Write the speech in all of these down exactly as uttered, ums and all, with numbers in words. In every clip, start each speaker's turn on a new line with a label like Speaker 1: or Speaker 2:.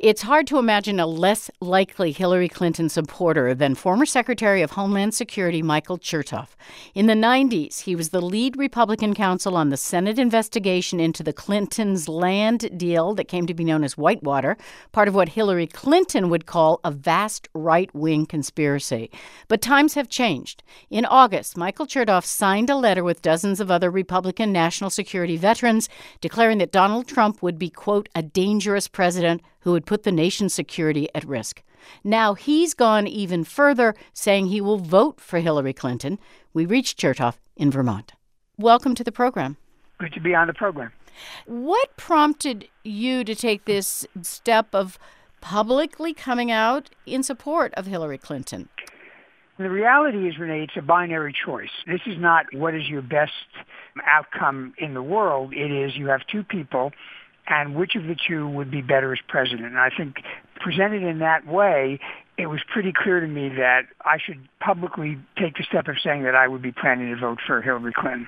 Speaker 1: It's hard to imagine a less likely Hillary Clinton supporter than former Secretary of Homeland Security Michael Chertoff. In the nineties, he was the lead Republican counsel on the Senate investigation into the Clintons' land deal that came to be known as Whitewater, part of what Hillary Clinton would call a vast right-wing conspiracy. But times have changed. In August, Michael Chertoff signed a letter with dozens of other Republican national security veterans declaring that Donald Trump would be, quote, a dangerous president who would put the nation's security at risk. Now he's gone even further, saying he will vote for Hillary Clinton. We reached Chertoff in Vermont. Welcome to the program.
Speaker 2: Good to be on the program.
Speaker 1: What prompted you to take this step of publicly coming out in support of Hillary Clinton?
Speaker 2: The reality is, Renee, it's a binary choice. This is not what is your best outcome in the world. It is you have two people, and which of the two would be better as president. And I think presented in that way, it was pretty clear to me that I should publicly take the step of saying that I would be planning to vote for Hillary Clinton.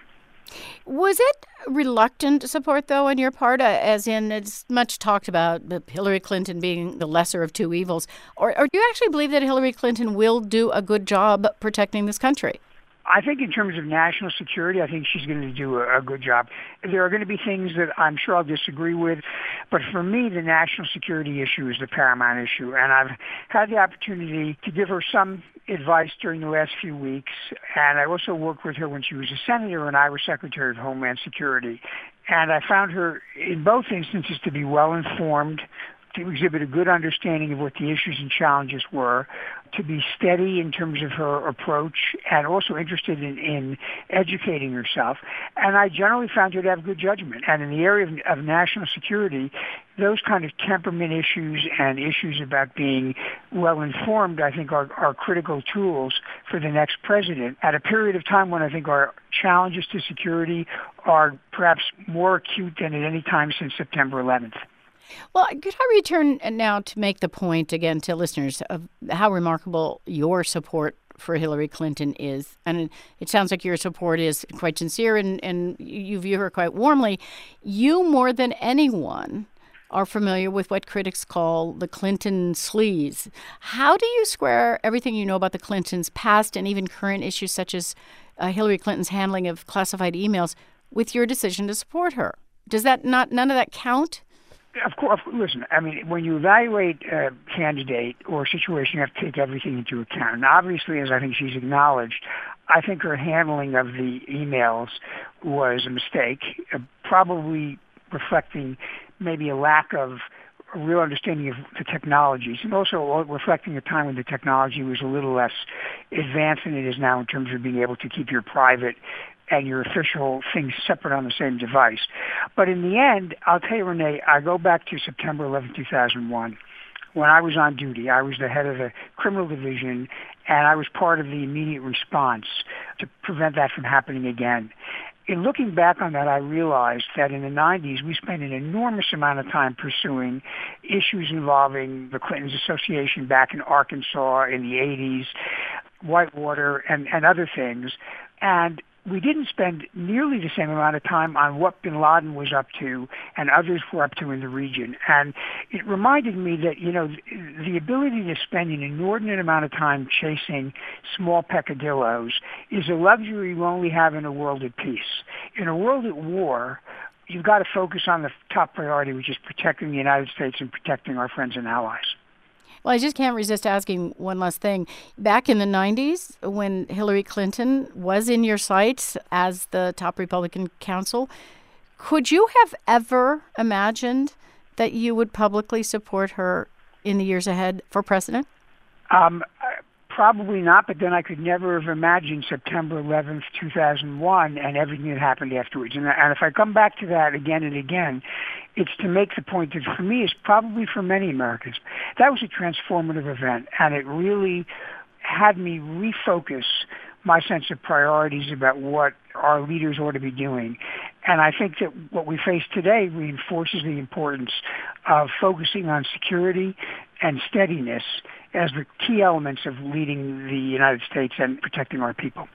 Speaker 1: Was it reluctant support, though, on your part, uh, as in it's much talked about Hillary Clinton being the lesser of two evils? Or, or do you actually believe that Hillary Clinton will do a good job protecting this country?
Speaker 2: I think in terms of national security, I think she's going to do a, a good job. There are going to be things that I'm sure I'll disagree with, but for me, the national security issue is the paramount issue. And I've had the opportunity to give her some advice during the last few weeks, and I also worked with her when she was a senator and I was Secretary of Homeland Security. And I found her, in both instances, to be well-informed, to exhibit a good understanding of what the issues and challenges were, to be steady in terms of her approach, and also interested in, in educating herself. And I generally found her to have good judgment. And in the area of, of national security, those kind of temperament issues and issues about being well-informed, I think, are, are critical tools for the next president at a period of time when I think our challenges to security are perhaps more acute than at any time since September eleventh.
Speaker 1: Well, could I return now to make the point again to listeners of how remarkable your support for Hillary Clinton is? And it sounds like your support is quite sincere and, and you view her quite warmly. You, more than anyone, are familiar with what critics call the Clinton sleaze. How do you square everything you know about the Clintons' past and even current issues such as uh, Hillary Clinton's handling of classified emails with your decision to support her? Does that not, none of that count?
Speaker 2: Of course, listen, I mean, when you evaluate a candidate or a situation, you have to take everything into account. And obviously, as I think she's acknowledged, I think her handling of the emails was a mistake, uh, probably reflecting maybe a lack of a real understanding of the technologies, and also reflecting a time when the technology was a little less advanced than it is now in terms of being able to keep your private and your official things separate on the same device. But in the end, I'll tell you, Renee, I go back to September eleventh, two thousand one. When I was on duty, I was the head of the criminal division, and I was part of the immediate response to prevent that from happening again. In looking back on that, I realized that in the nineties, we spent an enormous amount of time pursuing issues involving the Clintons Association back in Arkansas in the eighties, Whitewater, and, and other things. And we didn't spend nearly the same amount of time on what bin Laden was up to and others were up to in the region. And it reminded me that, you know, the ability to spend an inordinate amount of time chasing small peccadillos is a luxury you only have in a world at peace. In a world at war, you've got to focus on the top priority, which is protecting the United States and protecting our friends and allies.
Speaker 1: Well, I just can't resist asking one last thing. Back in the nineties, when Hillary Clinton was in your sights as the top Republican counsel, could you have ever imagined that you would publicly support her in the years ahead for president?
Speaker 2: Um, probably not, but then I could never have imagined September eleventh, two thousand one and everything that happened afterwards. And, and if I come back to that again and again, it's to make the point that for me, is probably for many Americans, that was a transformative event, and it really had me refocus my sense of priorities about what our leaders ought to be doing. And I think that what we face today reinforces the importance of focusing on security and steadiness as the key elements of leading the United States and protecting our people.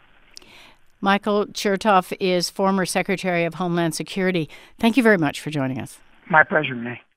Speaker 1: Michael Chertoff is former Secretary of Homeland Security. Thank you very much for joining us.
Speaker 2: My pleasure, Renee.